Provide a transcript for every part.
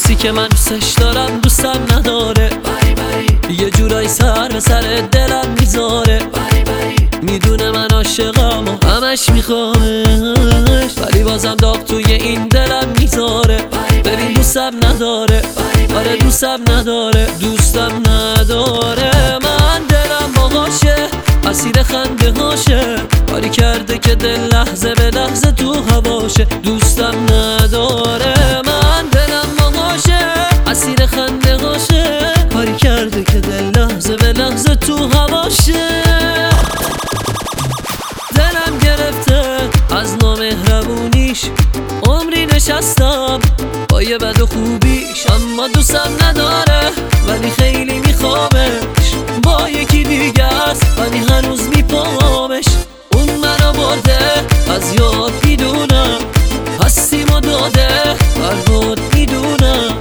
کسی که من دوستش دارم دوستم نداره. یه جورایی سر به سر دلم میذاره. میدونه من عاشقم و همش میخوامش، ولی بازم داغ توی این دلم میذاره. ببین دوستم نداره، آره دوستم نداره، دوستم نداره. من دلم باهاشه، اسیر خنده هاشه، کاری کرده که دل لحظه به لحظه تو هواشه. دوستم نداره، من دلم باهاشه، اسیر خنده هاشه، کاری کرده که دل لحظه به لحظه تو هواشه. دلم گرفته از نامهربونیش، عمری نشستم با یه بد و خوبیش، اما دوستم نداره ولی خیلی میخوامش. با یکی دیگه است ولی هنوز میپامش. اون منو برده از یاد میدونم، هستیمو داده فرهاد میدونم.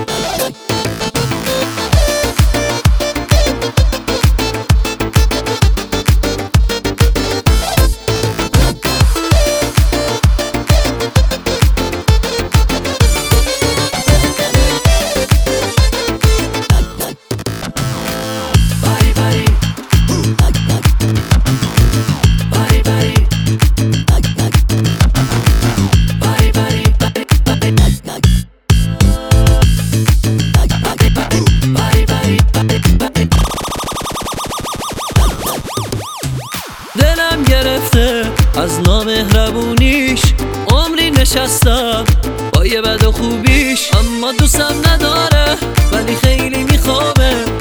دلم گرفته از نامهربونیش، عمری نشستم با یه بد و خوبیش، اما دوستم نداره ولی خیلی میخوامه.